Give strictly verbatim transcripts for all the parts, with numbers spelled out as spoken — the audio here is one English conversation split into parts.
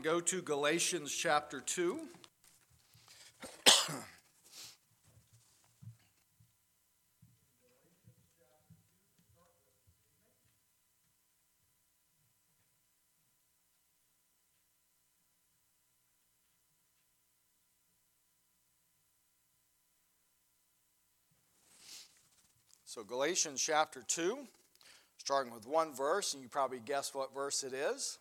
Go to Galatians chapter two. So Galatians chapter two, starting with one verse, and you probably guess what verse it is.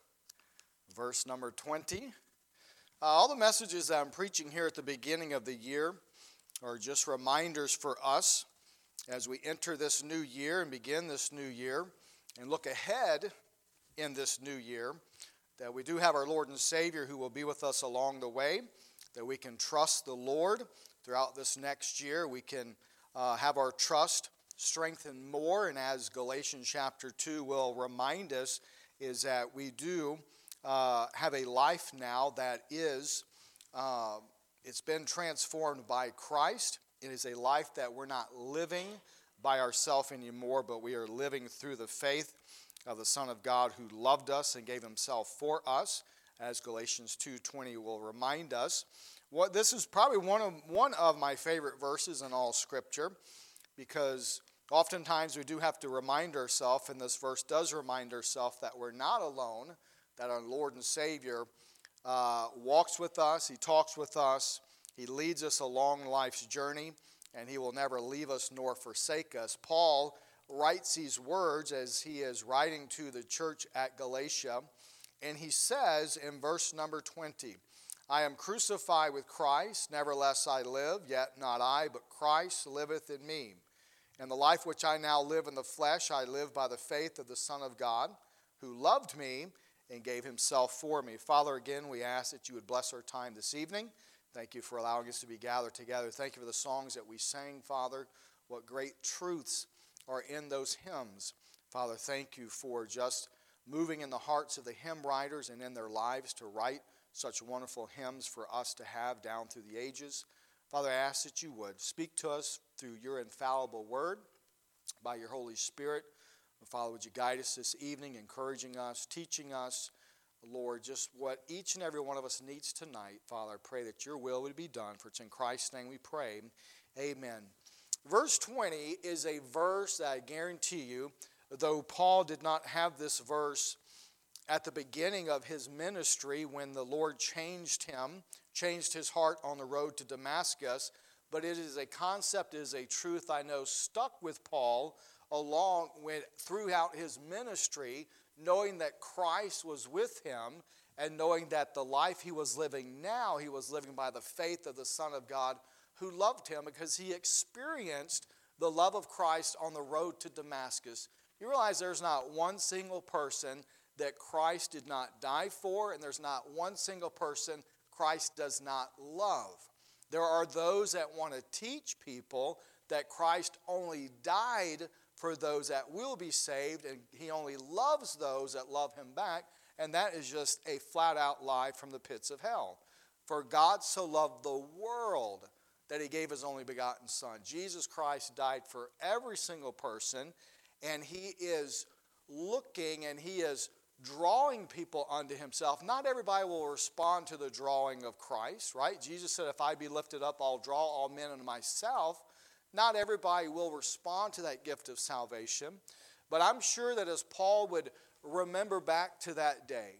Verse number twenty. Uh, all the messages that I'm preaching here at the beginning of the year are just reminders for us as we enter this new year and begin this new year and look ahead in this new year, that we do have our Lord and Savior who will be with us along the way, that we can trust the Lord throughout this next year. We can uh, have our trust strengthened more, and as Galatians chapter two will remind us, is that we do Uh, have a life now that is, uh, it's been transformed by Christ. It is a life that we're not living by ourselves anymore, but we are living through the faith of the Son of God who loved us and gave himself for us, as Galatians two twenty will remind us. What this is probably one of one of my favorite verses in all Scripture, because oftentimes we do have to remind ourselves, and this verse does remind ourselves, that we're not alone, that our Lord and Savior uh, walks with us, he talks with us, he leads us along life's journey, and he will never leave us nor forsake us. Paul writes these words as he is writing to the church at Galatia, and he says in verse number twenty, I am crucified with Christ, nevertheless I live, yet not I, but Christ liveth in me. And the life which I now live in the flesh, I live by the faith of the Son of God, who loved me and gave himself for me. Father, again, we ask that you would bless our time this evening. Thank you for allowing us to be gathered together. Thank you for the songs that we sang, Father. What great truths are in those hymns. Father, thank you for just moving in the hearts of the hymn writers and in their lives to write such wonderful hymns for us to have down through the ages. Father, I ask that you would speak to us through your infallible word by your Holy Spirit. Father, would you guide us this evening, encouraging us, teaching us, Lord, just what each and every one of us needs tonight. Father, I pray that your will would be done, for it's in Christ's name we pray. Amen. Verse twenty is a verse that I guarantee you, though Paul did not have this verse at the beginning of his ministry when the Lord changed him, changed his heart on the road to Damascus, but it is a concept, it is a truth I know stuck with Paul along with throughout his ministry, knowing that Christ was with him and knowing that the life he was living now, he was living by the faith of the Son of God who loved him, because he experienced the love of Christ on the road to Damascus. You realize there's not one single person that Christ did not die for, and there's not one single person Christ does not love. There are those that want to teach people that Christ only died for those that will be saved, and he only loves those that love him back, and that is just a flat-out lie from the pits of hell. For God so loved the world that he gave his only begotten Son. Jesus Christ died for every single person, and he is looking and he is drawing people unto himself. Not everybody will respond to the drawing of Christ, right? Jesus said, if I be lifted up, I'll draw all men unto myself. Not everybody will respond to that gift of salvation, but I'm sure that as Paul would remember back to that day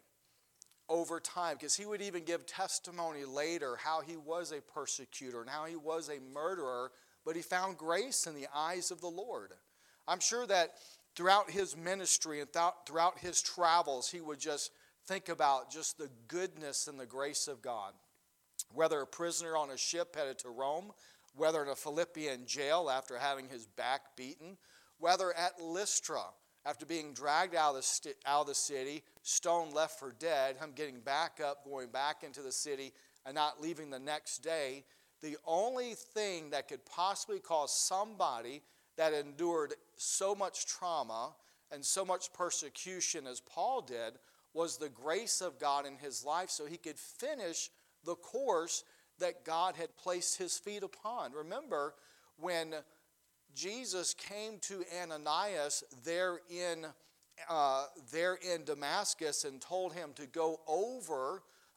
over time, because he would even give testimony later how he was a persecutor and how he was a murderer, but he found grace in the eyes of the Lord. I'm sure that throughout his ministry and throughout his travels, he would just think about just the goodness and the grace of God. Whether a prisoner on a ship headed to Rome, whether in a Philippian jail after having his back beaten, whether at Lystra after being dragged out of the, st- out of the city, stoned, left for dead, him getting back up, going back into the city, and not leaving the next day. The only thing that could possibly cause somebody that endured so much trauma and so much persecution as Paul did was the grace of God in his life, so he could finish the course that God had placed his feet upon. Remember, when Jesus came to Ananias there in, uh, there in Damascus and told him to go over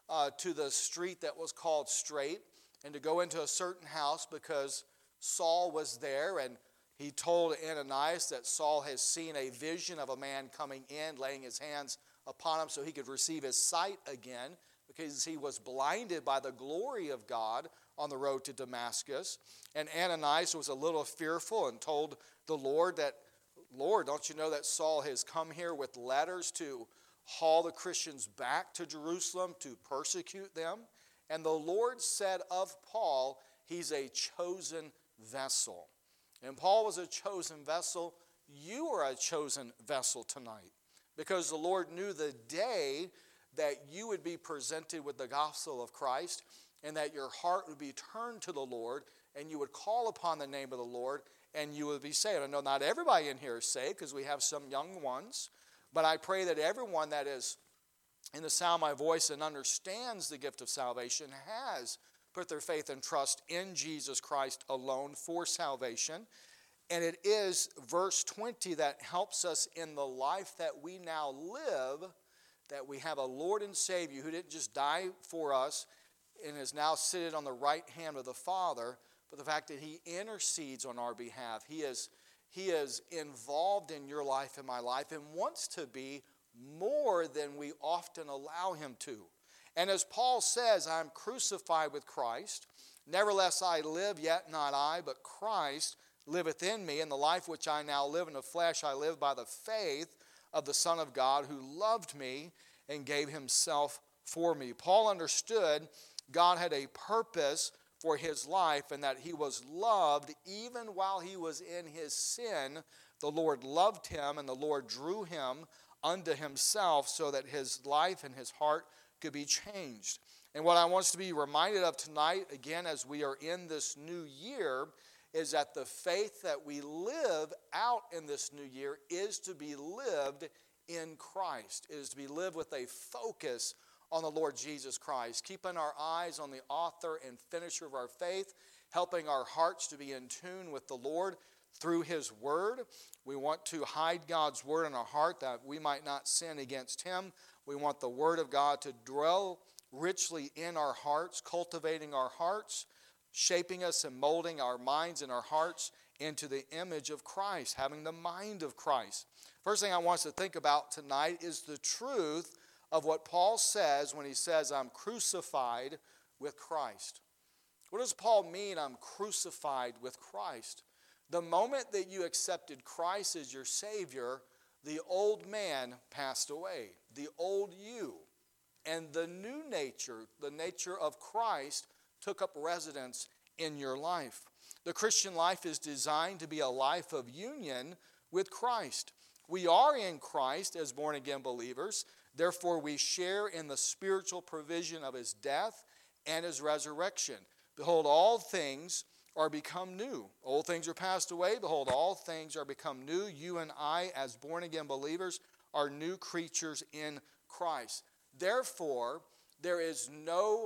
uh, to the street that was called Straight and to go into a certain house because Saul was there, and he told Ananias that Saul has seen a vision of a man coming in, laying his hands upon him so he could receive his sight again because he was blinded by the glory of God on the road to Damascus. And Ananias was a little fearful and told the Lord that, Lord, don't you know that Saul has come here with letters to haul the Christians back to Jerusalem to persecute them? And the Lord said of Paul, he's a chosen vessel. And Paul was a chosen vessel. You are a chosen vessel tonight because the Lord knew the day that you would be presented with the gospel of Christ and that your heart would be turned to the Lord and you would call upon the name of the Lord and you would be saved. I know not everybody in here is saved because we have some young ones, but I pray that everyone that is in the sound of my voice and understands the gift of salvation has put their faith and trust in Jesus Christ alone for salvation. And it is verse twenty that helps us in the life that we now live, that we have a Lord and Savior who didn't just die for us and is now seated on the right hand of the Father, but the fact that he intercedes on our behalf. He is, he is involved in your life and my life and wants to be more than we often allow him to. And as Paul says, I'm crucified with Christ. Nevertheless I live, yet not I, but Christ liveth in me. And the life which I now live in the flesh, I live by the faith of the Son of God who loved me and gave himself for me. Paul understood God had a purpose for his life and that he was loved even while he was in his sin. The Lord loved him and the Lord drew him unto himself so that his life and his heart could be changed. And what I want us to be reminded of tonight, again, as we are in this new year, is that the faith that we live out in this new year is to be lived in Christ. It is to be lived with a focus on the Lord Jesus Christ, keeping our eyes on the author and finisher of our faith, helping our hearts to be in tune with the Lord through his word. We want to hide God's word in our heart that we might not sin against him. We want the word of God to dwell richly in our hearts, cultivating our hearts, shaping us and molding our minds and our hearts into the image of Christ, having the mind of Christ. First thing I want us to think about tonight is the truth of what Paul says when he says, I'm crucified with Christ. What does Paul mean, I'm crucified with Christ? The moment that you accepted Christ as your Savior, the old man passed away, the old you, and the new nature, the nature of Christ, took up residence in your life. The Christian life is designed to be a life of union with Christ. We are in Christ as born-again believers. Therefore, we share in the spiritual provision of his death and his resurrection. Behold, all things are become new. Old things are passed away. Behold, all things are become new. You and I, as born-again believers, are new creatures in Christ. Therefore, there is no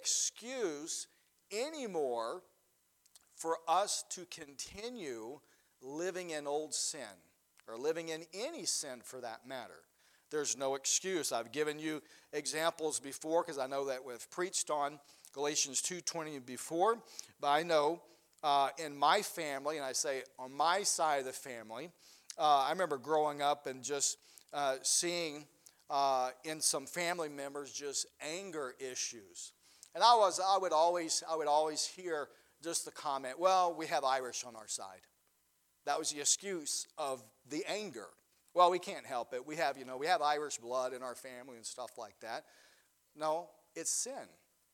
excuse anymore for us to continue living in old sin or living in any sin for that matter. There's no excuse. I've given you examples before because I know that we've preached on Galatians two twenty before, but I know uh, in my family, and I say on my side of the family, uh, I remember growing up and just uh, seeing uh, in some family members just anger issues. And I was, I would always, I would always hear just the comment, well, we have Irish on our side. That was the excuse of the anger. Well, we can't help it. We have, you know, we have Irish blood in our family and stuff like that. No, it's sin.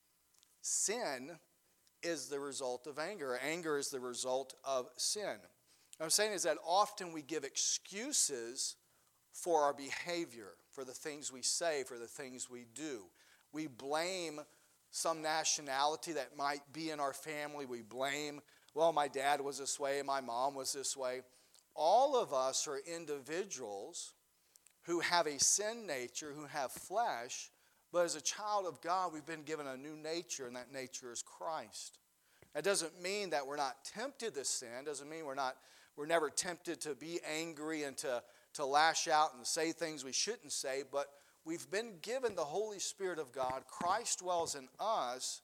Sin is the result of anger. Anger is the result of sin. What I'm saying is that often we give excuses for our behavior, for the things we say, for the things we do. We blame some nationality that might be in our family. We blame, well, my dad was this way, my mom was this way. All of us are individuals who have a sin nature, who have flesh, but as a child of God, we've been given a new nature, and that nature is Christ. That doesn't mean that we're not tempted to sin. Doesn't mean we're not, we're never tempted to be angry and to, to lash out and say things we shouldn't say, but we've been given the Holy Spirit of God. Christ dwells in us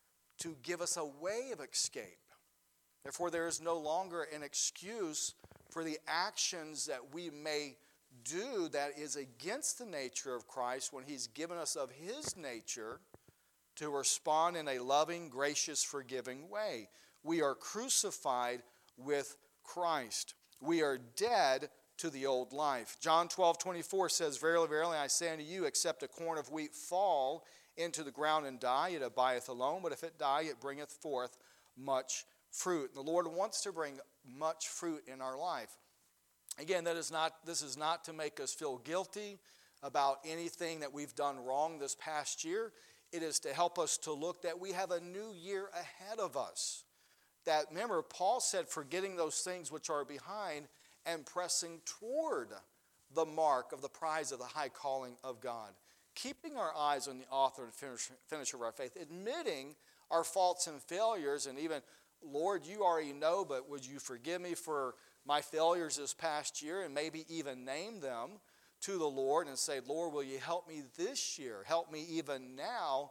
to give us a way of escape. Therefore, there is no longer an excuse for the actions that we may do that is against the nature of Christ when he's given us of his nature to respond in a loving, gracious, forgiving way. We are crucified with Christ. We are dead to the old life. John twelve twenty-four says, Verily, verily, I say unto you, except a corn of wheat fall into the ground and die, it abideth alone, but if it die, it bringeth forth much fruit. And the Lord wants to bring much fruit in our life. Again, that is not, this is not to make us feel guilty about anything that we've done wrong this past year. It is to help us to look that we have a new year ahead of us. That, remember, Paul said, forgetting those things which are behind and pressing toward the mark of the prize of the high calling of God. Keeping our eyes on the author and finisher, finisher of our faith, admitting our faults and failures, and even, Lord, you already know, but would you forgive me for my failures this past year, and maybe even name them to the Lord and say, Lord, will you help me this year? Help me even now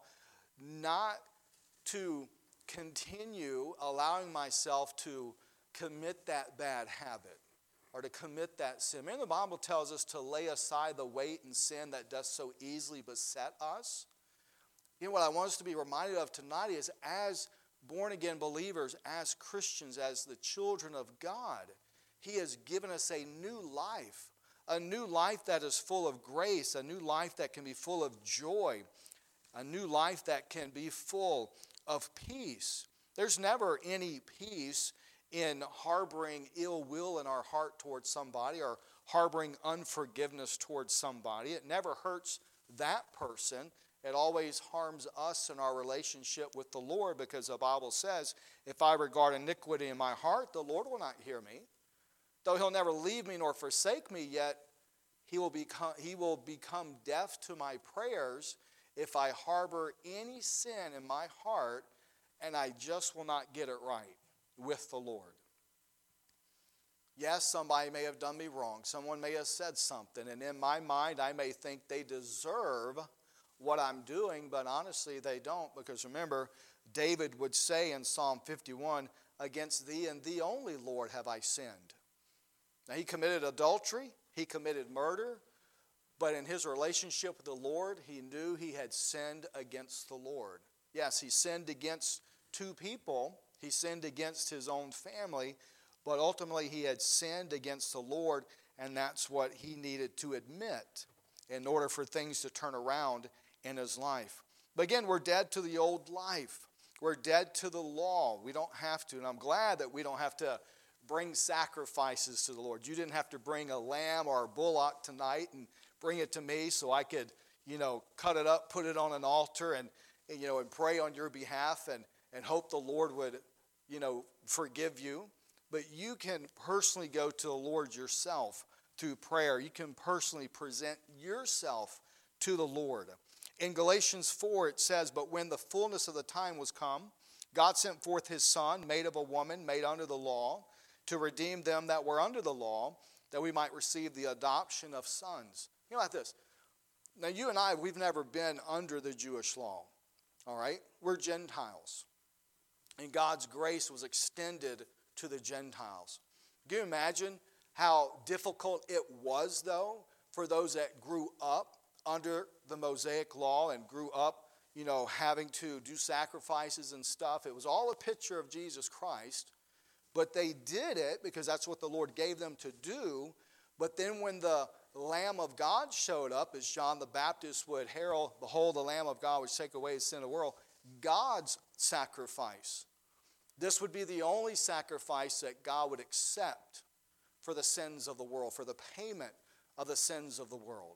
not to continue allowing myself to commit that bad habit or to commit that sin. Remember, the Bible tells us to lay aside the weight and sin that does so easily beset us. You know, what I want us to be reminded of tonight is, as born-again believers, as Christians, as the children of God, he has given us a new life, a new life that is full of grace, a new life that can be full of joy, a new life that can be full of peace. There's never any peace in harboring ill will in our heart towards somebody or harboring unforgiveness towards somebody. It never hurts that person. It always harms us in our relationship with the Lord, because the Bible says, if I regard iniquity in my heart, the Lord will not hear me. Though he'll never leave me nor forsake me, yet he will become, he will become deaf to my prayers if I harbor any sin in my heart and I just will not get it right with the Lord. Yes, somebody may have done me wrong. Someone may have said something, and in my mind I may think they deserve what I'm doing, but honestly they don't, because remember, David would say in Psalm fifty-one, against thee and thee only, Lord, have I sinned. Now, he committed adultery, he committed murder, but in his relationship with the Lord, he knew he had sinned against the Lord. Yes, he sinned against two people, he sinned against his own family, but ultimately he had sinned against the Lord, and that's what he needed to admit in order for things to turn around in his life. But again, we're dead to the old life. We're dead to the law. We don't have to, and I'm glad that we don't have to bring sacrifices to the Lord. You didn't have to bring a lamb or a bullock tonight and bring it to me so I could, you know, cut it up, put it on an altar, and, and you know, and pray on your behalf and, and hope the Lord would, you know, forgive you. But you can personally go to the Lord yourself through prayer. You can personally present yourself to the Lord. In Galatians four, it says, but when the fullness of the time was come, God sent forth his Son, made of a woman, made under the law, to redeem them that were under the law, that we might receive the adoption of sons. You know, like this. Now, you and I, we've never been under the Jewish law. All right? We're Gentiles. And God's grace was extended to the Gentiles. Can you imagine how difficult it was, though, for those that grew up under the Mosaic law and grew up, you know, having to do sacrifices and stuff? It was all a picture of Jesus Christ. But they did it because that's what the Lord gave them to do. But then when the Lamb of God showed up, as John the Baptist would herald, behold, the Lamb of God which take away the sin of the world, God's sacrifice. This would be the only sacrifice that God would accept for the sins of the world, for the payment of the sins of the world.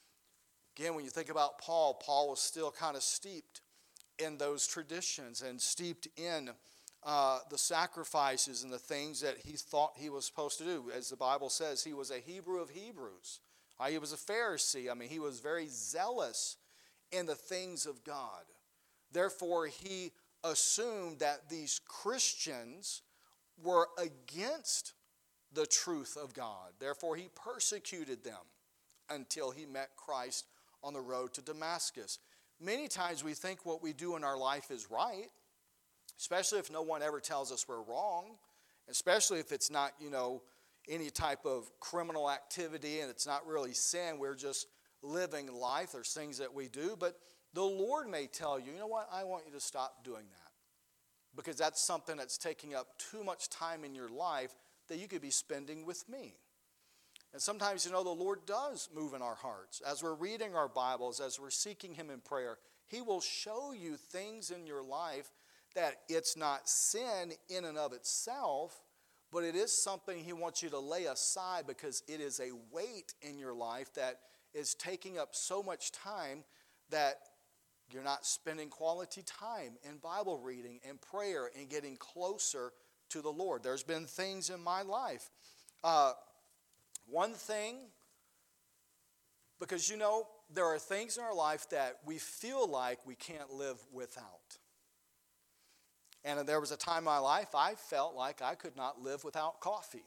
Again, when you think about Paul, Paul was still kind of steeped in those traditions and steeped in Uh, the sacrifices and the things that he thought he was supposed to do. As the Bible says, he was a Hebrew of Hebrews. Uh, he was a Pharisee. I mean, he was very zealous in the things of God. Therefore, he assumed that these Christians were against the truth of God. Therefore, he persecuted them until he met Christ on the road to Damascus. Many times we think what we do in our life is right, especially if no one ever tells us we're wrong, especially if it's not, you know, any type of criminal activity and it's not really sin. We're just living life. There's things that we do. But the Lord may tell you, you know what, I want you to stop doing that, because that's something that's taking up too much time in your life that you could be spending with me. And sometimes, you know, the Lord does move in our hearts. As we're reading our Bibles, as we're seeking Him in prayer, He will show you things in your life that it's not sin in and of itself, but it is something He wants you to lay aside because it is a weight in your life that is taking up so much time that you're not spending quality time in Bible reading and prayer and getting closer to the Lord. There's been things in my life. Uh, one thing, because you know, there are things in our life that we feel like we can't live without. And there was a time in my life I felt like I could not live without coffee.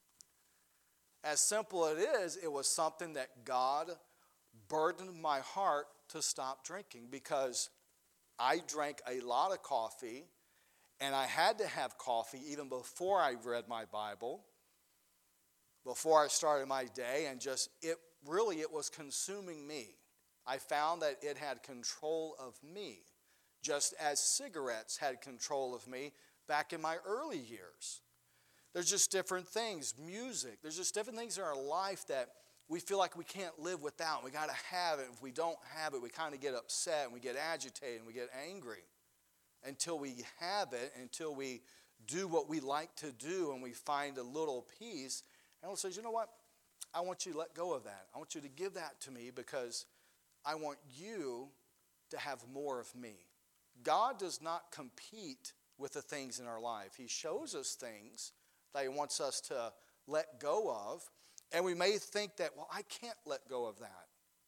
As simple as it is, it was something that God burdened my heart to stop drinking, because I drank a lot of coffee, and I had to have coffee even before I read my Bible, before I started my day, and just it really it was consuming me. I found that it had control of me, just as cigarettes had control of me back in my early years. There's just different things, music. There's just different things in our life that we feel like we can't live without. We got to have it. If we don't have it, we kind of get upset and we get agitated and we get angry until we have it, until we do what we like to do and we find a little peace. And He says, you know what? I want you to let go of that. I want you to give that to me because I want you to have more of me. God does not compete with the things in our life. He shows us things that He wants us to let go of. And we may think that, well, I can't let go of that.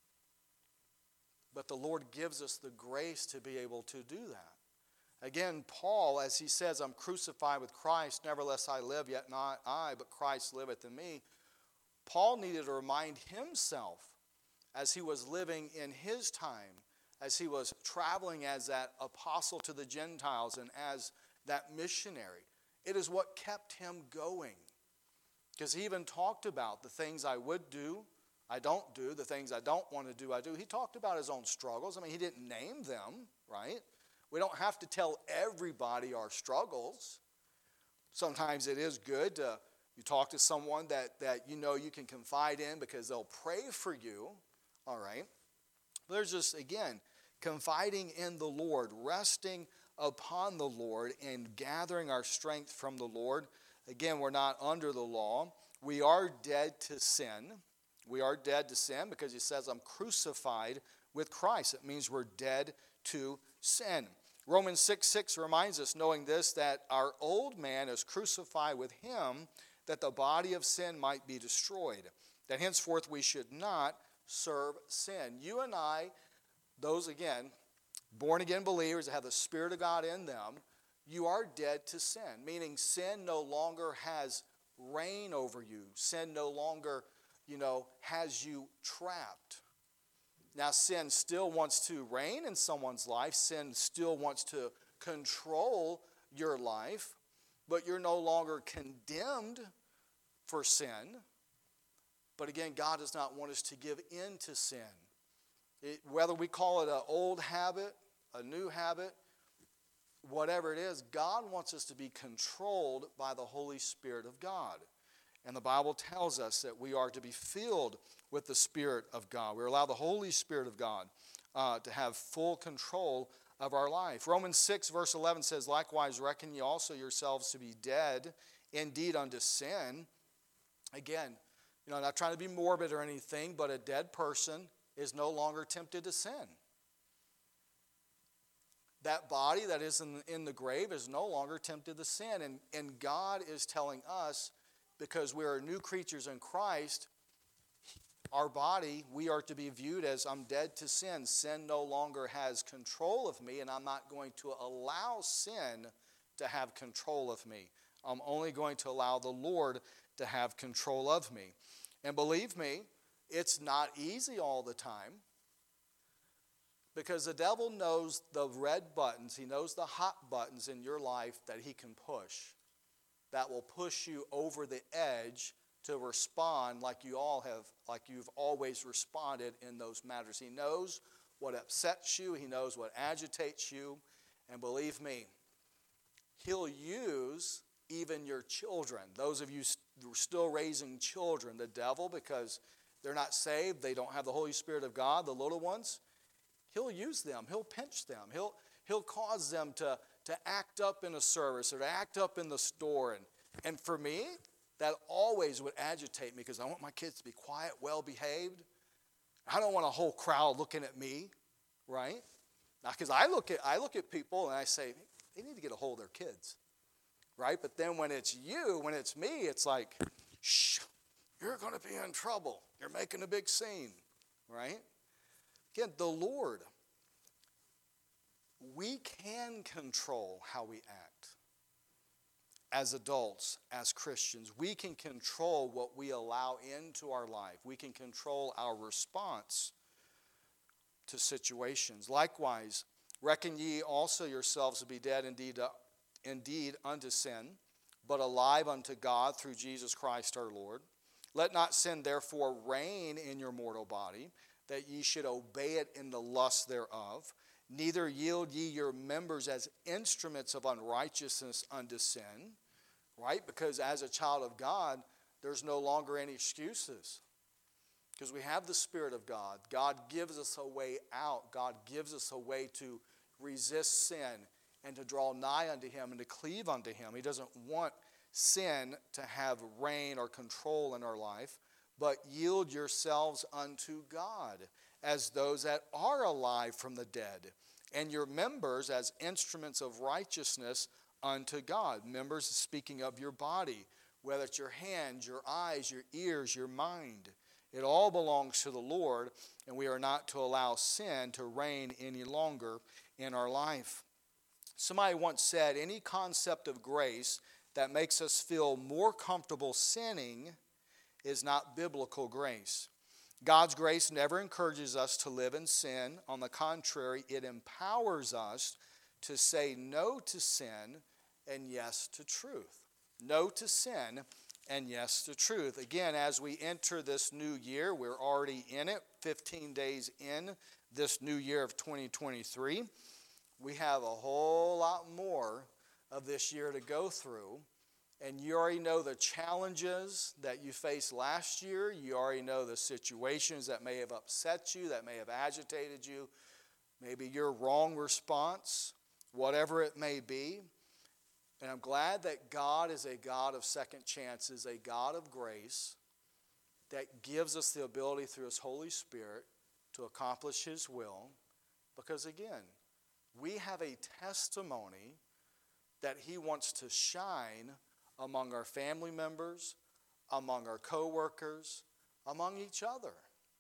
But the Lord gives us the grace to be able to do that. Again, Paul, as he says, I'm crucified with Christ, nevertheless I live, yet not I, but Christ liveth in me. Paul needed to remind himself as he was living in his time, as he was traveling as that apostle to the Gentiles and as that missionary. It is what kept him going. Because he even talked about the things I would do, I don't do, the things I don't want to do, I do. He talked about his own struggles. I mean, he didn't name them, right? We don't have to tell everybody our struggles. Sometimes it is good to you talk to someone that, that you know you can confide in because they'll pray for you, all right? But there's just, again, confiding in the Lord, resting upon the Lord, and gathering our strength from the Lord. Again, we're not under the law. We are dead to sin. We are dead to sin because He says, I'm crucified with Christ. It means we're dead to sin. Romans six six reminds us, knowing this, that our old man is crucified with Him, that the body of sin might be destroyed, that henceforth we should not serve sin. You and I, those, again, born-again believers that have the Spirit of God in them, you are dead to sin, meaning sin no longer has reign over you. Sin no longer, you know, has you trapped. Now, sin still wants to reign in someone's life. Sin still wants to control your life, but you're no longer condemned for sin. But again, God does not want us to give in to sin. It, whether we call it an old habit, a new habit, whatever it is, God wants us to be controlled by the Holy Spirit of God. And the Bible tells us that we are to be filled with the Spirit of God. We allow the Holy Spirit of God uh, to have full control of our life. Romans six verse eleven says, likewise reckon ye also yourselves to be dead indeed unto sin. Again, you know, not trying to be morbid or anything, but a dead person is no longer tempted to sin. That body that is in, in the grave is no longer tempted to sin. And, and God is telling us, because we are new creatures in Christ, our body, we are to be viewed as I'm dead to sin. Sin no longer has control of me, and I'm not going to allow sin to have control of me. I'm only going to allow the Lord to have control of me. And believe me, it's not easy all the time. Because the devil knows the red buttons, he knows the hot buttons in your life that he can push, that will push you over the edge to respond like you all have, like you've always responded in those matters. He knows what upsets you, he knows what agitates you, and believe me, he'll use even your children. Those of you who are still raising children, the devil, because they're not saved, they don't have the Holy Spirit of God, the little ones, he'll use them, he'll pinch them, he'll, he'll cause them to, to act up in a service or to act up in the store. And, and for me, that always would agitate me because I want my kids to be quiet, well-behaved. I don't want a whole crowd looking at me, right? Now, because I look at I look at people and I say, they need to get a hold of their kids, right? But then when it's you, when it's me, it's like, shh, you're going to be in trouble. You're making a big scene, right? Again, the Lord, we can control how we act. As adults, as Christians, we can control what we allow into our life. We can control our response to situations. Likewise, reckon ye also yourselves to be dead indeed, uh, indeed unto sin, but alive unto God through Jesus Christ our Lord. Let not sin therefore reign in your mortal body, that ye should obey it in the lust thereof. Neither yield ye your members as instruments of unrighteousness unto sin. Right? Because as a child of God, there's no longer any excuses. Because we have the Spirit of God. God gives us a way out. God gives us a way to resist sin and to draw nigh unto Him and to cleave unto Him. He doesn't want sin to have reign or control in our life, but yield yourselves unto God as those that are alive from the dead, and your members as instruments of righteousness unto God. Members speaking of your body, whether it's your hands, your eyes, your ears, your mind. It all belongs to the Lord, and we are not to allow sin to reign any longer in our life. Somebody once said, any concept of grace that makes us feel more comfortable sinning is not biblical grace. God's grace never encourages us to live in sin. On the contrary, it empowers us to say no to sin and yes to truth. No to sin and yes to truth. Again, as we enter this new year, we're already in it, fifteen days in this new year of twenty twenty-three. We have a whole lot more of this year to go through. And you already know the challenges that you faced last year. You already know the situations that may have upset you, that may have agitated you. Maybe your wrong response, whatever it may be. And I'm glad that God is a God of second chances, a God of grace that gives us the ability through His Holy Spirit to accomplish His will. Because again, we have a testimony that He wants to shine among our family members, among our co-workers, among each other.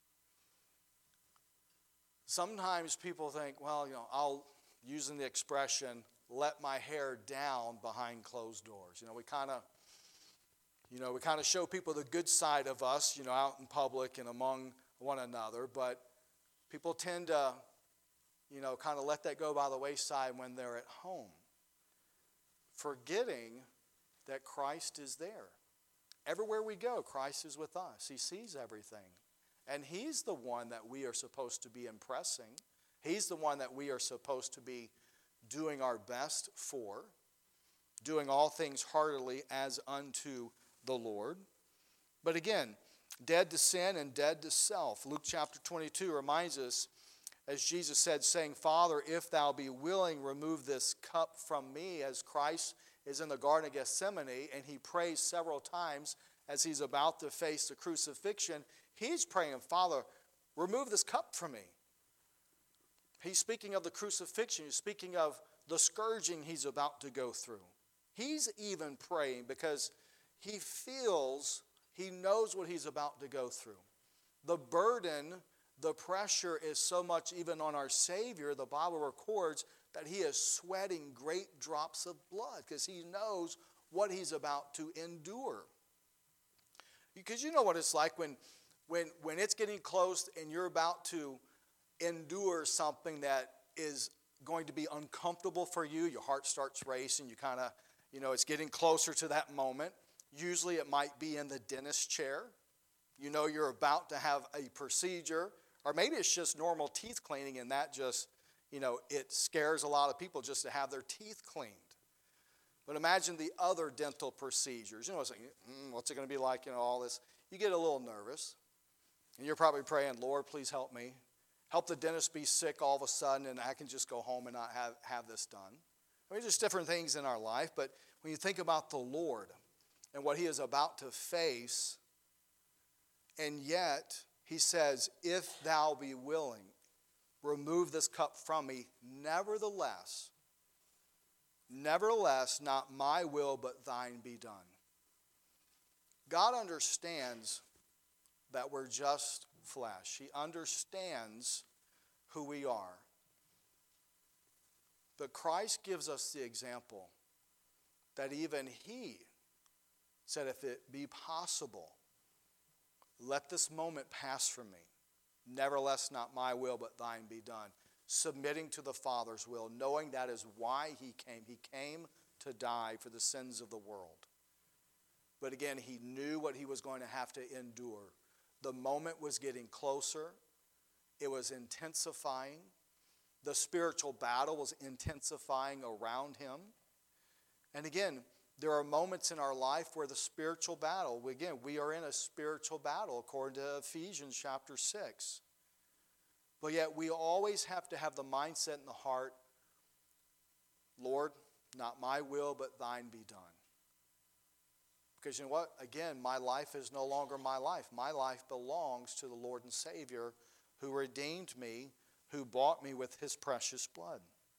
Sometimes people think, well, you know, I'll, using the expression, let my hair down behind closed doors. You know, we kind of, you know, we kind of show people the good side of us, you know, out in public and among one another, but people tend to, you know, kind of let that go by the wayside when they're at home, forgetting that Christ is there. Everywhere we go, Christ is with us. He sees everything. And He's the one that we are supposed to be impressing. He's the one that we are supposed to be doing our best for, doing all things heartily as unto the Lord. But again, dead to sin and dead to self. Luke chapter twenty-two reminds us, as Jesus said, saying, Father, if thou be willing, remove this cup from me, as Christ is in the Garden of Gethsemane, and He prays several times as He's about to face the crucifixion. He's praying, Father, remove this cup from me. He's speaking of the crucifixion. He's speaking of the scourging He's about to go through. He's even praying because He feels, He knows what He's about to go through. The burden, the pressure is so much even on our Savior. The Bible records that He is sweating great drops of blood because He knows what He's about to endure. Because you know what it's like when, when, when it's getting close and you're about to endure something that is going to be uncomfortable for you. Your heart starts racing. You kind of, you know, it's getting closer to that moment. Usually it might be in the dentist chair. You know you're about to have a procedure. Or maybe it's just normal teeth cleaning, and that just, you know, it scares a lot of people just to have their teeth cleaned. But imagine the other dental procedures. You know, it's like, mm, what's it going to be like, you know, all this. You get a little nervous. And you're probably praying, Lord, please help me. Help the dentist be sick all of a sudden, and I can just go home and not have, have this done. I mean, there's different things in our life, but when you think about the Lord and what he is about to face, and yet he says, if thou be willing, remove this cup from me. Nevertheless, nevertheless, not my will, but thine be done. God understands that we're just flesh. He understands who we are. But Christ gives us the example that even he said, if it be possible, let this moment pass from me. Nevertheless, not my will, but thine be done. Submitting to the Father's will, knowing that is why he came. He came to die for the sins of the world. But again, he knew what he was going to have to endure. The moment was getting closer. It was intensifying. The spiritual battle was intensifying around him. And again, there are moments in our life where the spiritual battle, again, we are in a spiritual battle according to Ephesians chapter six. But yet we always have to have the mindset in the heart, Lord, not my will, but thine be done. Because you know what? Again, my life is no longer my life. My life belongs to the Lord and Savior who redeemed me, who bought me with his precious blood.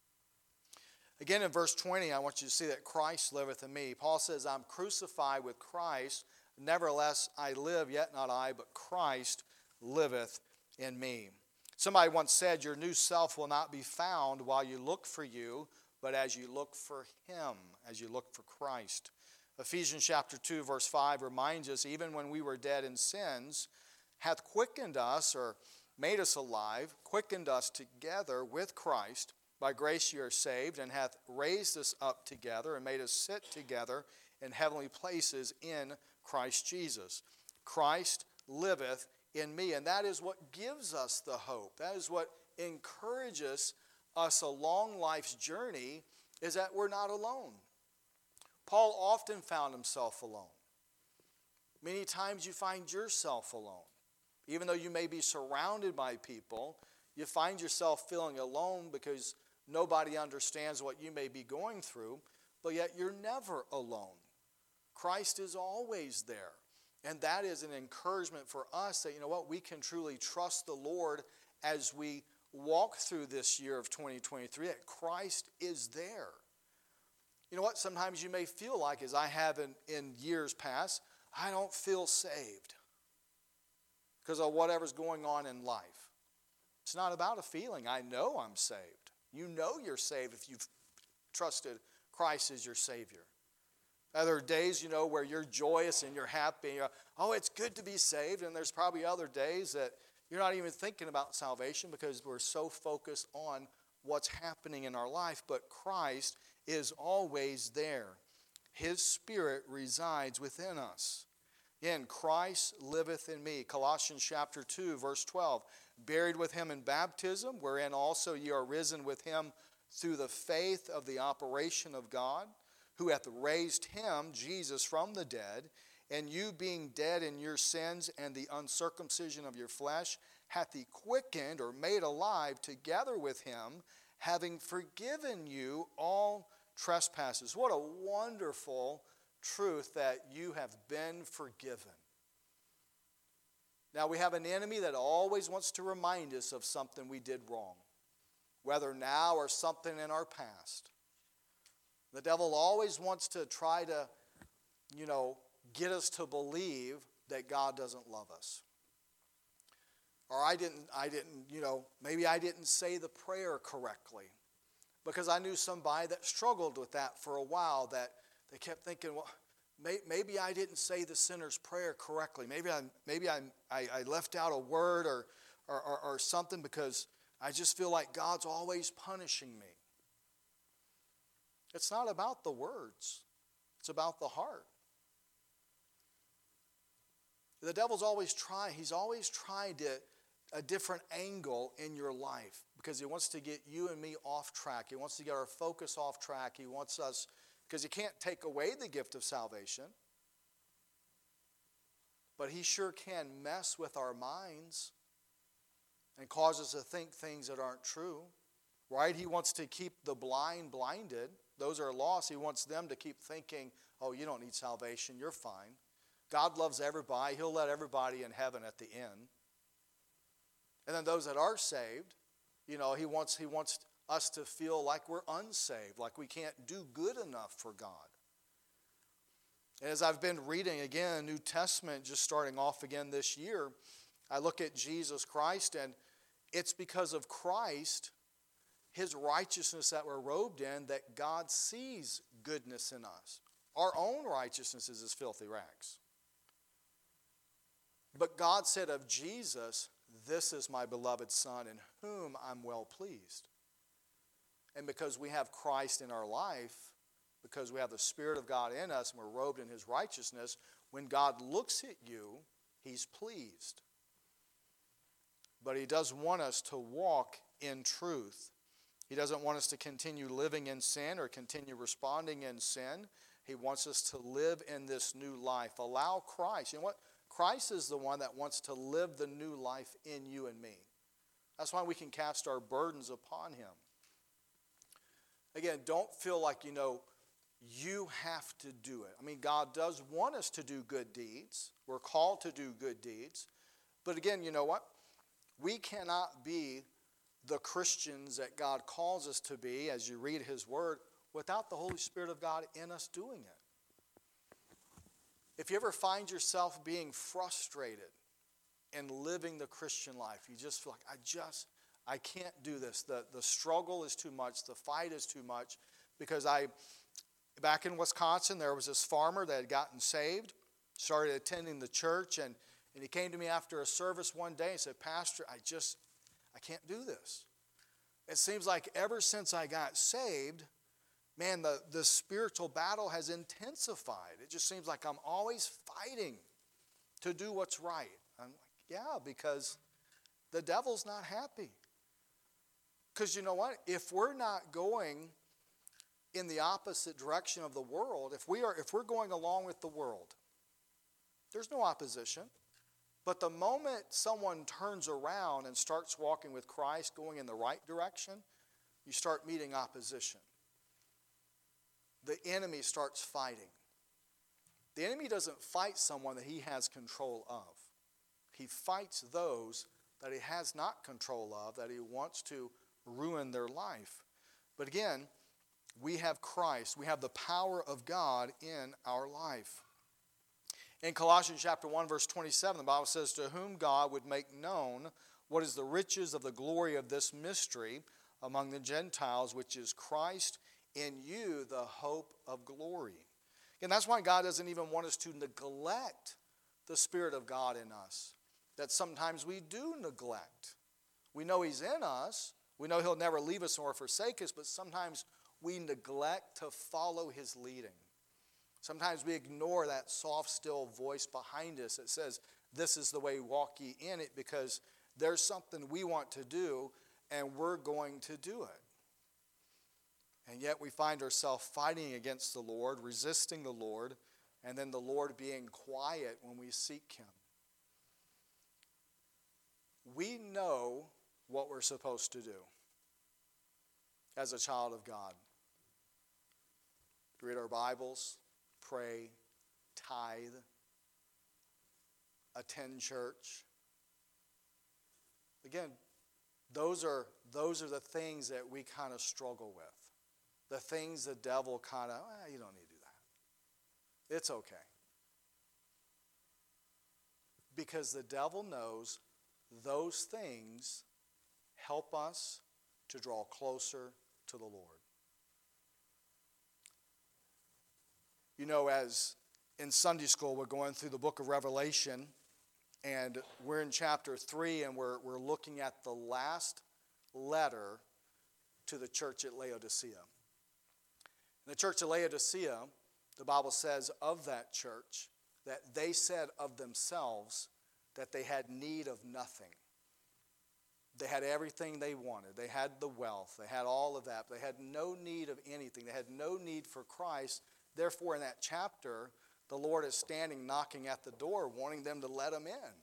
Again, in verse twenty, I want you to see that Christ liveth in me. Paul says, I'm crucified with Christ. Nevertheless, I live, yet not I, but Christ liveth in me. Somebody once said, your new self will not be found while you look for you, but as you look for him, as you look for Christ. Ephesians chapter two, verse five reminds us, even when we were dead in sins, hath quickened us, or made us alive, quickened us together with Christ. By grace you are saved, and hath raised us up together, and made us sit together in heavenly places in Christ Jesus. Christ liveth in me, and that is what gives us the hope. That is what encourages us along life's journey, is that we're not alone. Paul often found himself alone. Many times you find yourself alone. Even though you may be surrounded by people, you find yourself feeling alone because nobody understands what you may be going through, but yet you're never alone. Christ is always there. And that is an encouragement for us that, you know what, we can truly trust the Lord as we walk through this year of twenty twenty-three, that Christ is there. You know what? Sometimes you may feel like, as I have in, in years past, I don't feel saved because of whatever's going on in life. It's not about a feeling. I know I'm saved. You know you're saved if you've trusted Christ as your Savior. There are days, you know, where you're joyous and you're happy. You're, oh, it's good to be saved. And there's probably other days that you're not even thinking about salvation because we're so focused on what's happening in our life. But Christ is always there. His Spirit resides within us. Again, Christ liveth in me. Colossians chapter two, verse twelve. Buried with him in baptism, wherein also ye are risen with him through the faith of the operation of God, who hath raised him, Jesus, from the dead, and you being dead in your sins and the uncircumcision of your flesh, hath he quickened or made alive together with him, having forgiven you all trespasses. What a wonderful truth that you have been forgiven. Now, we have an enemy that always wants to remind us of something we did wrong, whether now or something in our past. The devil always wants to try to, you know, get us to believe that God doesn't love us. Or I didn't, I didn't, you know, maybe I didn't say the prayer correctly. Because I knew somebody that struggled with that for a while, that they kept thinking, well, may, maybe I didn't say the sinner's prayer correctly. Maybe I maybe I, I, I left out a word or, or, or, or something because I just feel like God's always punishing me. It's not about the words. It's about the heart. The devil's always trying, he's always trying to a different angle in your life because he wants to get you and me off track. He wants to get our focus off track. He wants us, because he can't take away the gift of salvation, but he sure can mess with our minds and cause us to think things that aren't true, right? He wants to keep the blind blinded. Those are lost. He wants them to keep thinking, oh, you don't need salvation, you're fine. God loves everybody. He'll let everybody in heaven at the end. And then those that are saved, you know, he wants, he wants us to feel like we're unsaved, like we can't do good enough for God. And as I've been reading again, New Testament, just starting off again this year, I look at Jesus Christ, and it's because of Christ, his righteousness that we're robed in, that God sees goodness in us. Our own righteousness is as filthy rags. But God said of Jesus, this is my beloved Son in whom I'm well pleased. And because we have Christ in our life, because we have the Spirit of God in us and we're robed in his righteousness, when God looks at you, he's pleased. But he does want us to walk in truth. He doesn't want us to continue living in sin or continue responding in sin. He wants us to live in this new life. Allow Christ. You know what? Christ is the one that wants to live the new life in you and me. That's why we can cast our burdens upon him. Again, don't feel like, you know, you have to do it. I mean, God does want us to do good deeds. We're called to do good deeds. But again, you know what? We cannot be the Christians that God calls us to be, as you read his word, without the Holy Spirit of God in us doing it. If you ever find yourself being frustrated in living the Christian life, you just feel like, I just, I can't do this. The, the struggle is too much. The fight is too much. Because I, back in Wisconsin, there was this farmer that had gotten saved, started attending the church, and, and he came to me after a service one day and said, Pastor, I just, I can't do this. It seems like ever since I got saved, man, the, the spiritual battle has intensified. It just seems like I'm always fighting to do what's right. I'm like, yeah, because the devil's not happy. Because you know what? If we're not going in the opposite direction of the world, if we are, if we're going along with the world, there's no opposition. But the moment someone turns around and starts walking with Christ, going in the right direction, you start meeting opposition. The enemy starts fighting. The enemy doesn't fight someone that he has control of. He fights those that he has not control of, that he wants to ruin their life. But again, we have Christ. We have the power of God in our life. In Colossians chapter one, verse twenty-seven, the Bible says, to whom God would make known what is the riches of the glory of this mystery among the Gentiles, which is Christ in you, the hope of glory. And that's why God doesn't even want us to neglect the Spirit of God in us, that sometimes we do neglect. We know he's in us. We know he'll never leave us or forsake us, but sometimes we neglect to follow his leading. Sometimes we ignore that soft, still voice behind us that says, this is the way, walk ye in it, because there's something we want to do, and we're going to do it. And yet we find ourselves fighting against the Lord, resisting the Lord, and then the Lord being quiet when we seek him. We know what we're supposed to do as a child of God. Read our Bibles, pray, tithe, attend church. Again, those are, those are the things that we kind of struggle with. The things the devil kind of, eh, you don't need to do that. It's okay. Because the devil knows those things help us to draw closer to the Lord. You know, as in Sunday school, we're going through the book of Revelation, and we're in chapter three, and we're, we're looking at the last letter to the church at Laodicea. In the church of Laodicea, the Bible says of that church that they said of themselves that they had need of nothing. They had everything they wanted. They had the wealth. They had all of that. They had no need of anything. They had no need for Christ. Therefore, in that chapter, the Lord is standing knocking at the door, wanting them to let him in.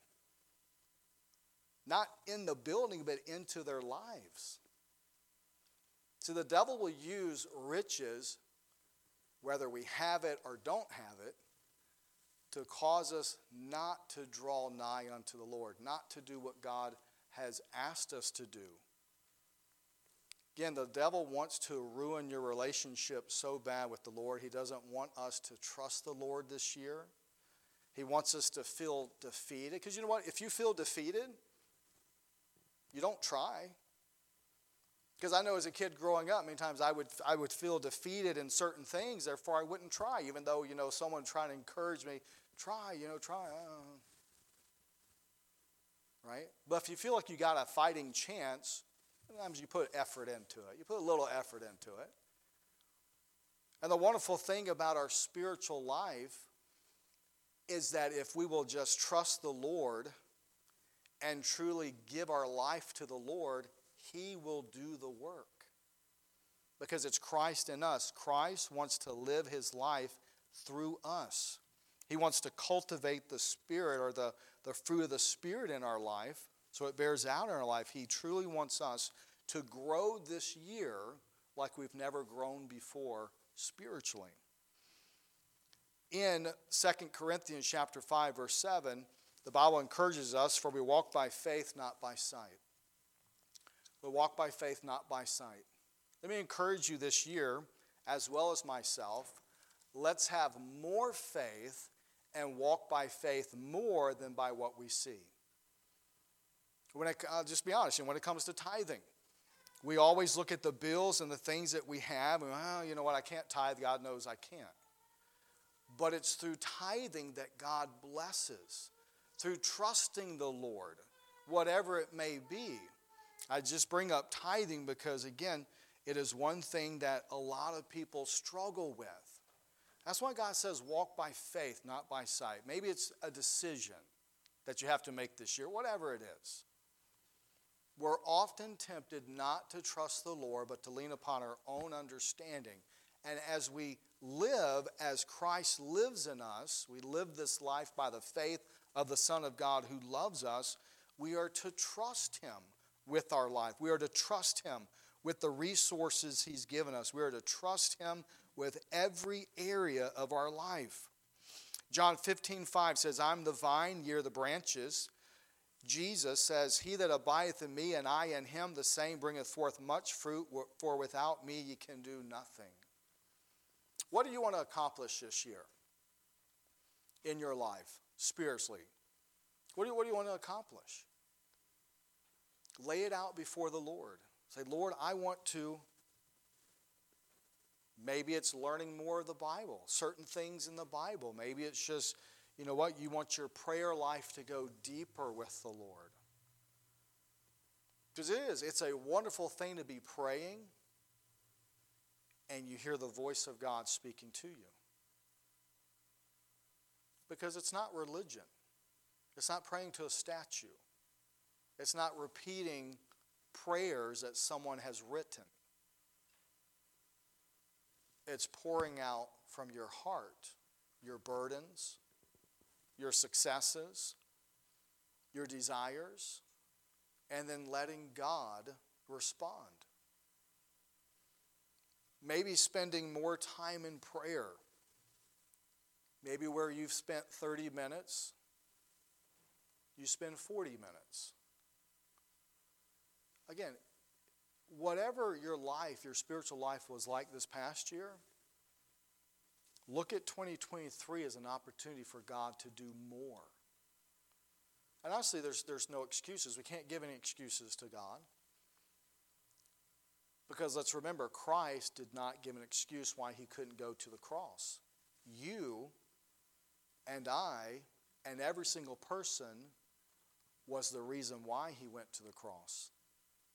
Not in the building, but into their lives. So the devil will use riches, whether we have it or don't have it, to cause us not to draw nigh unto the Lord, not to do what God has asked us to do. Again, the devil wants to ruin your relationship so bad with the Lord. He doesn't want us to trust the Lord this year. He wants us to feel defeated. Because you know what? If you feel defeated, you don't try. Because I know as a kid growing up, many times I would I would feel defeated in certain things, therefore I wouldn't try, even though, you know, someone trying to encourage me, try, you know, try. Uh, right? But if you feel like you got a fighting chance, sometimes you put effort into it. You put a little effort into it. And the wonderful thing about our spiritual life is that if we will just trust the Lord and truly give our life to the Lord, he will do the work. Because it's Christ in us. Christ wants to live his life through us. He wants to cultivate the Spirit or the, the fruit of the Spirit in our life so it bears out in our life. He truly wants us to grow this year like we've never grown before spiritually. In Second Corinthians chapter five, verse seven, the Bible encourages us, for we walk by faith, not by sight. We walk by faith, not by sight. Let me encourage you this year, as well as myself, let's have more faith and walk by faith more than by what we see. When it, I'll just be honest, and when it comes to tithing, we always look at the bills and the things that we have, and well, you know what, I can't tithe, God knows I can't. But it's through tithing that God blesses, through trusting the Lord, whatever it may be. I just bring up tithing because, again, it is one thing that a lot of people struggle with. That's why God says walk by faith, not by sight. Maybe it's a decision that you have to make this year, whatever it is. We're often tempted not to trust the Lord, but to lean upon our own understanding. And as we live as Christ lives in us, we live this life by the faith of the Son of God who loves us, we are to trust him with our life. We are to trust him with the resources he's given us. We are to trust him with every area of our life. John fifteen five says, I'm the vine, ye are the branches. Jesus says, he that abideth in me and I in him, the same bringeth forth much fruit, for without me ye can do nothing. What do you want to accomplish this year in your life, spiritually? What do you, what do you want to accomplish? Lay it out before the Lord. Say, Lord, I want to, maybe it's learning more of the Bible, certain things in the Bible. Maybe it's just, you know what, you want your prayer life to go deeper with the Lord. Because it is, it's a wonderful thing to be praying and you hear the voice of God speaking to you. Because it's not religion. It's not praying to a statue. It's not repeating prayers that someone has written. It's pouring out from your heart your burdens, your successes, your desires, and then letting God respond. Maybe spending more time in prayer. Maybe where you've spent thirty minutes, you spend forty minutes. Again, whatever your life, your spiritual life was like this past year, look at twenty twenty-three as an opportunity for God to do more. And honestly, there's, there's no excuses. We can't give any excuses to God. Because let's remember, Christ did not give an excuse why he couldn't go to the cross. You and I and every single person was the reason why he went to the cross.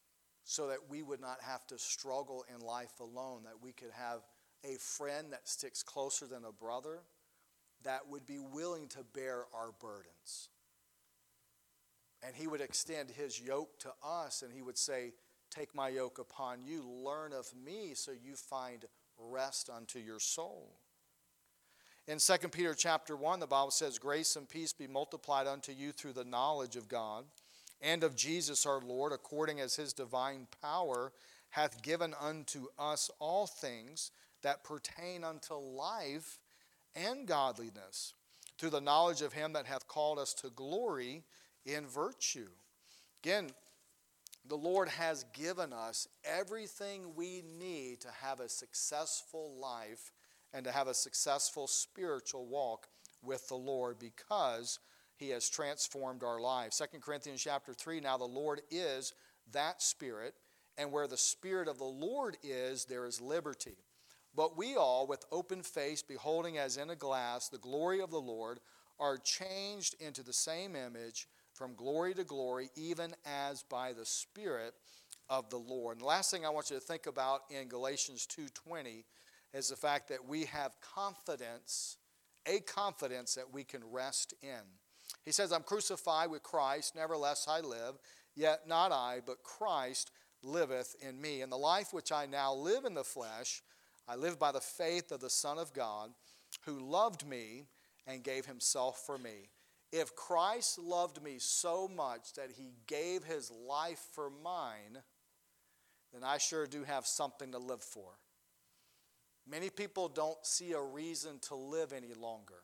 so that we would not have to struggle in life alone, that we could have a friend that sticks closer than a brother, that would be willing to bear our burdens. And he would extend his yoke to us, and he would say, take my yoke upon you, learn of me, so you find rest unto your soul. In Second Peter chapter one, the Bible says, grace and peace be multiplied unto you through the knowledge of God and of Jesus our Lord, according as his divine power hath given unto us all things that pertain unto life and godliness, through the knowledge of him that hath called us to glory in virtue. Again, the Lord has given us everything we need to have a successful life and to have a successful spiritual walk with the Lord, because he has transformed our lives. Second Corinthians chapter three, now the Lord is that Spirit, and where the Spirit of the Lord is, there is liberty. But we all, with open face, beholding as in a glass the glory of the Lord, are changed into the same image from glory to glory, even as by the Spirit of the Lord. And the last thing I want you to think about in Galatians two twenty is the fact that we have confidence, a confidence that we can rest in. He says, I'm crucified with Christ, nevertheless I live, yet not I, but Christ liveth in me. And the life which I now live in the flesh, I live by the faith of the Son of God, who loved me and gave himself for me. If Christ loved me so much that he gave his life for mine, then I sure do have something to live for. Many people don't see a reason to live any longer.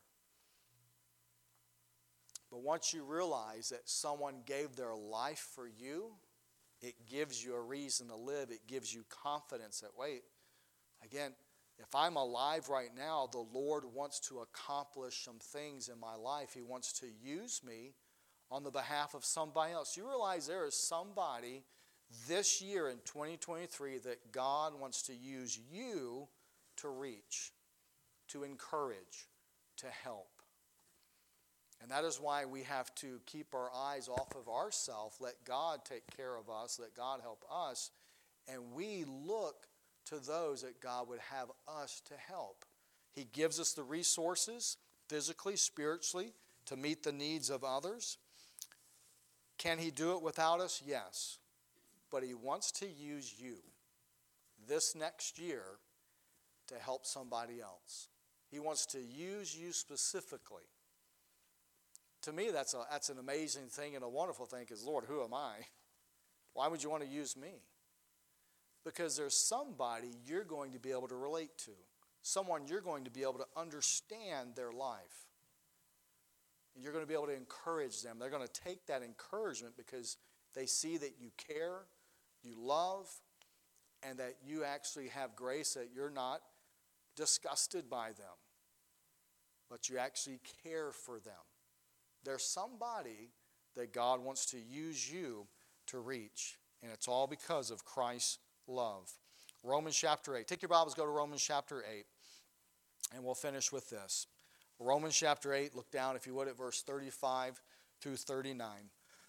But once you realize that someone gave their life for you, it gives you a reason to live. It gives you confidence that, wait, again, if I'm alive right now, the Lord wants to accomplish some things in my life. He wants to use me on the behalf of somebody else. You realize there is somebody this year in twenty twenty-three that God wants to use you to reach, to encourage, to help. And that is why we have to keep our eyes off of ourselves, let God take care of us, let God help us, and we look to those that God would have us to help. He gives us the resources, physically, spiritually, to meet the needs of others. Can he do it without us? Yes. But he wants to use you this next year to help somebody else. He wants to use you specifically. To me, that's, a, that's an amazing thing and a wonderful thing, because, Lord, who am I? Why would you want to use me? Because there's somebody you're going to be able to relate to. Someone you're going to be able to understand their life. And you're going to be able to encourage them. They're going to take that encouragement because they see that you care, you love, and that you actually have grace, that you're not disgusted by them, but you actually care for them. There's somebody that God wants to use you to reach, and it's all because of Christ's love. Romans chapter eight. Take your Bibles, go to Romans chapter eight, and we'll finish with this. Romans chapter eight, look down, if you would, at verse thirty-five through thirty-nine.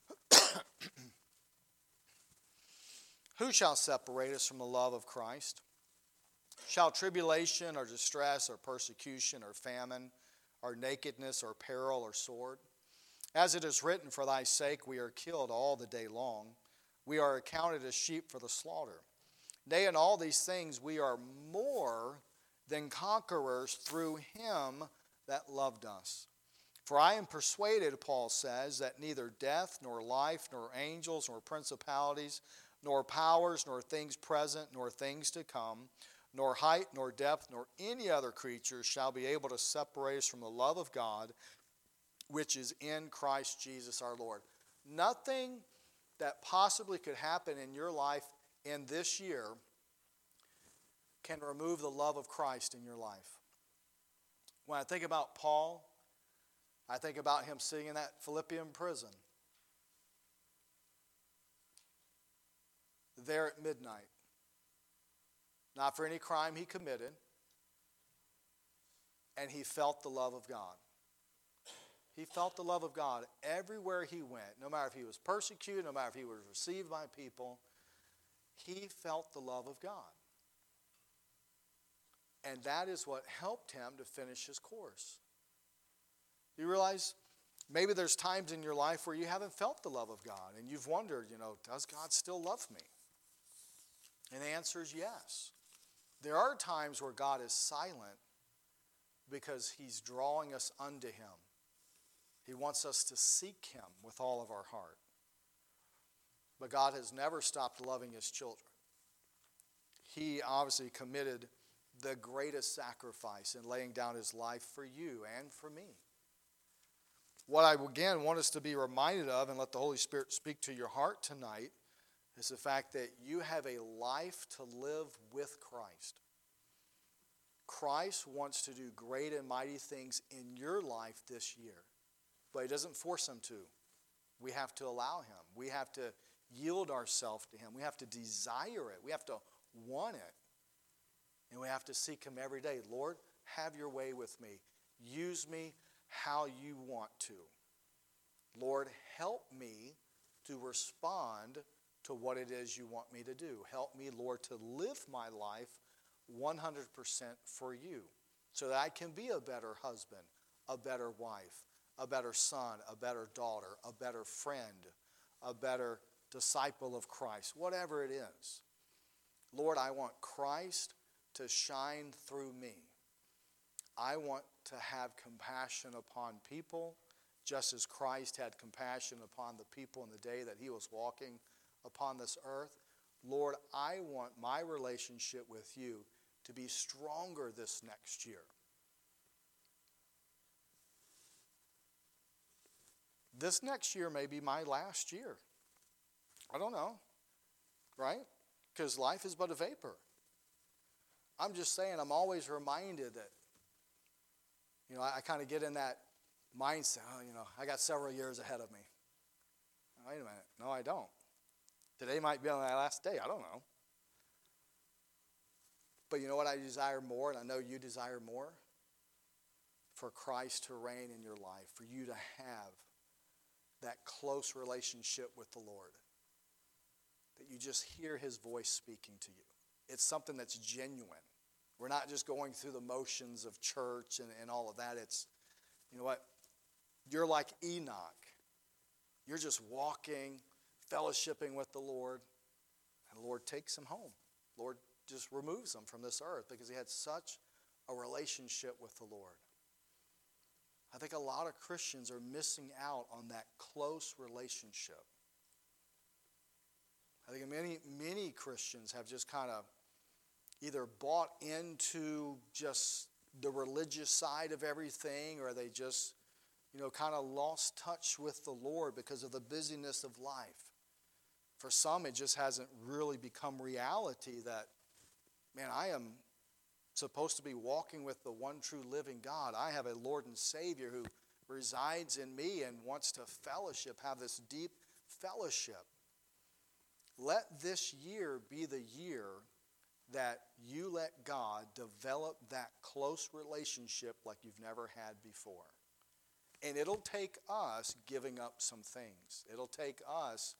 Who shall separate us from the love of Christ? Shall tribulation or distress or persecution or famine or nakedness or peril or sword? As it is written, for thy sake we are killed all the day long. We are accounted as sheep for the slaughter. Nay, in all these things we are more than conquerors through him that loved us. For I am persuaded, Paul says, that neither death, nor life, nor angels, nor principalities, nor powers, nor things present, nor things to come, nor height, nor depth, nor any other creature shall be able to separate us from the love of God, which is in Christ Jesus our Lord. Nothing that possibly could happen in your life in this year can remove the love of Christ in your life. When I think about Paul, I think about him sitting in that Philippian prison there at midnight. Not for any crime he committed, and he felt the love of God. He felt the love of God everywhere he went, no matter if he was persecuted, no matter if he was received by people. he felt the love of God. And that is what helped him to finish his course. You realize maybe there's times in your life where you haven't felt the love of God and you've wondered, you know, does God still love me? And the answer is yes. There are times where God is silent because he's drawing us unto him. He wants us to seek him with all of our heart. But God has never stopped loving his children. He obviously committed the greatest sacrifice in laying down his life for you and for me. What I again want us to be reminded of, and let the Holy Spirit speak to your heart tonight, is the fact that you have a life to live with Christ. Christ wants to do great and mighty things in your life this year, but he doesn't force him to. We have to allow him. We have to yield ourselves to him. We have to desire it. We have to want it. And we have to seek him every day. Lord, have your way with me. Use me how you want to. Lord, help me to respond to what it is you want me to do. Help me, Lord, to live my life one hundred percent for you so that I can be a better husband, a better wife, a better son, a better daughter, a better friend, a better disciple of Christ, whatever it is. Lord, I want Christ to shine through me. I want to have compassion upon people, just as Christ had compassion upon the people in the day that he was walking upon this earth. Lord, I want my relationship with you to be stronger this next year. This next year may be my last year. I don't know, right? Because life is but a vapor. I'm just saying, I'm always reminded that, you know, I, I kind of get in that mindset, oh, you know, I got several years ahead of me. Wait a minute. No, I don't. Today might be my last day. I don't know. But you know what I desire more, and I know you desire more? For Christ to reign in your life, for you to have that close relationship with the Lord, that you just hear his voice speaking to you. It's something that's genuine. We're not just going through the motions of church and, and all of that. It's, you know what? You're like Enoch. You're just walking, fellowshipping with the Lord, and the Lord takes him home. Lord just removes him from this earth because he had such a relationship with the Lord. I think a lot of Christians are missing out on that close relationship. I think many, many Christians have just kind of either bought into just the religious side of everything, or they just, you know, kind of lost touch with the Lord because of the busyness of life. For some, it just hasn't really become reality that, man, I am supposed to be walking with the one true living God. I have a Lord and Savior who resides in me and wants to fellowship, have this deep fellowship. Let this year be the year that you let God develop that close relationship like you've never had before. And it'll take us giving up some things. It'll take us,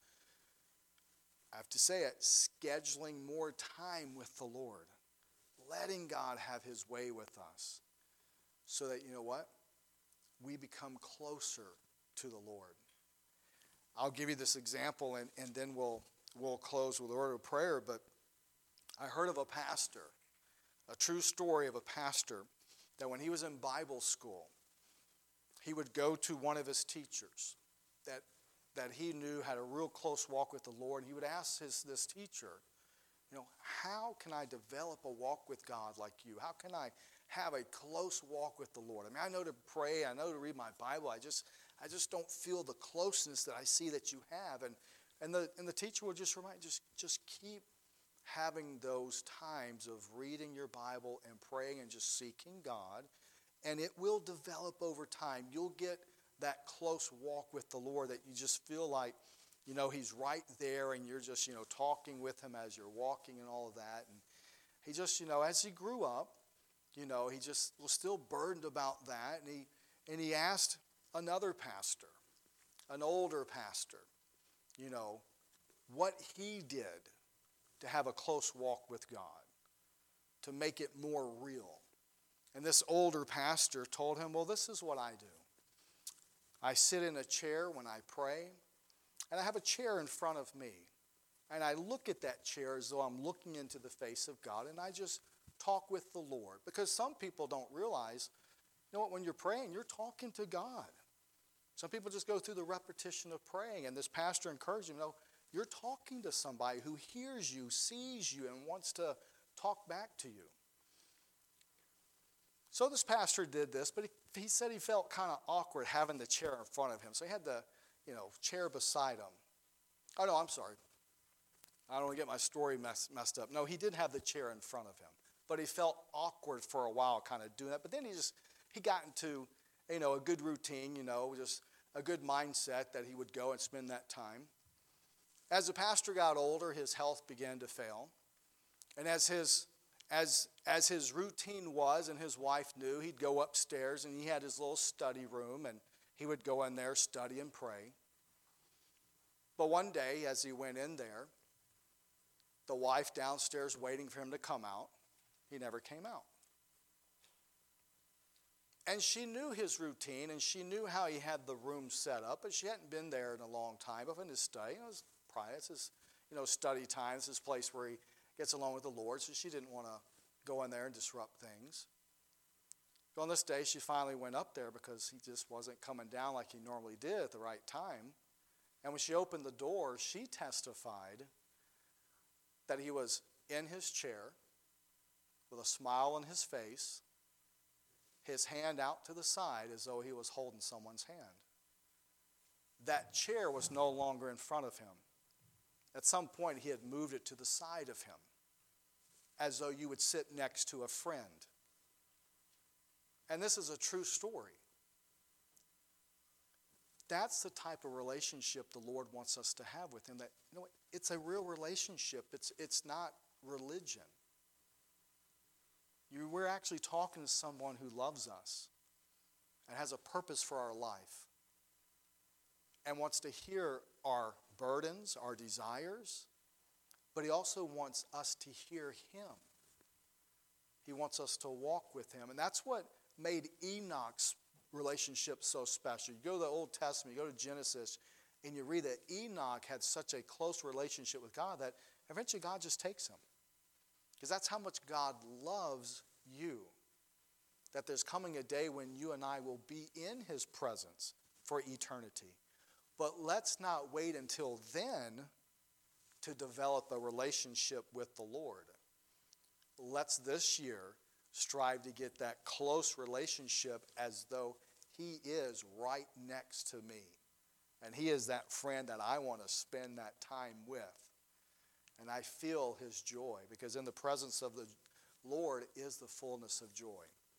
I have to say it, scheduling more time with the Lord. Letting God have his way with us. So that, you know what? We become closer to the Lord. I'll give you this example and, and then we'll we'll close with a word of prayer. But I heard of a pastor, a true story of a pastor, that when he was in Bible school, he would go to one of his teachers that, that he knew had a real close walk with the Lord. He would ask his this teacher, you know, how can I develop a walk with God like you? How can I have a close walk with the Lord? I mean, I know to pray, I know to read my Bible. I just I just don't feel the closeness that I see that you have. And and the and the teacher would just remind, just just keep having those times of reading your Bible and praying and just seeking God, and it will develop over time. You'll get that close walk with the Lord that you just feel like, you know, he's right there and you're just, you know, talking with him as you're walking and all of that. And he just, you know, as he grew up, you know, he just was still burdened about that. And he, and he asked another pastor, an older pastor, you know, what he did to have a close walk with God, to make it more real. And this older pastor told him, well, this is what I do. I sit in a chair when I pray, and I have a chair in front of me. And I look at that chair as though I'm looking into the face of God, and I just talk with the Lord. Because some people don't realize, you know what, when you're praying, you're talking to God. Some people just go through the repetition of praying, and this pastor encouraged him, no, you're talking to somebody who hears you, sees you, and wants to talk back to you. So this pastor did this, but he, he said he felt kind of awkward having the chair in front of him. So he had the, you know, chair beside him. Oh, no, I'm sorry. I don't want to get my story mess, messed up. No, he did have the chair in front of him, but he felt awkward for a while kind of doing that. But then he just, he got into, you know, a good routine, you know, just a good mindset that he would go and spend that time. As the pastor got older, his health began to fail. And as his As, as his routine was, and his wife knew, he'd go upstairs and he had his little study room, and he would go in there, study and pray. But one day, as he went in there, the wife downstairs waiting for him to come out, he never came out. And she knew his routine, and she knew how he had the room set up, but she hadn't been there in a long time. But in his study, it was probably, it's his, you know, study time, it's his place where he gets along with the Lord, so she didn't want to go in there and disrupt things. But on this day, she finally went up there because he just wasn't coming down like he normally did at the right time. And when she opened the door, she testified that he was in his chair with a smile on his face, his hand out to the side as though he was holding someone's hand. That chair was no longer in front of him. At some point, he had moved it to the side of him, as though you would sit next to a friend. And this is a true story. That's the type of relationship the Lord wants us to have with him. That, you know, it's a real relationship. It's, it's not religion. You, we're actually talking to someone who loves us and has a purpose for our life and wants to hear our burdens, our desires, but he also wants us to hear him. He wants us to walk with him. And that's what made Enoch's relationship so special. You go to the Old Testament, you go to Genesis, and you read that Enoch had such a close relationship with God that eventually God just takes him. Because that's how much God loves you. That there's coming a day when you and I will be in his presence for eternity. But let's not wait until then to develop a relationship with the Lord. Let's this year strive to get that close relationship as though he is right next to me. And he is that friend that I want to spend that time with. And I feel his joy, because in the presence of the Lord is the fullness of joy.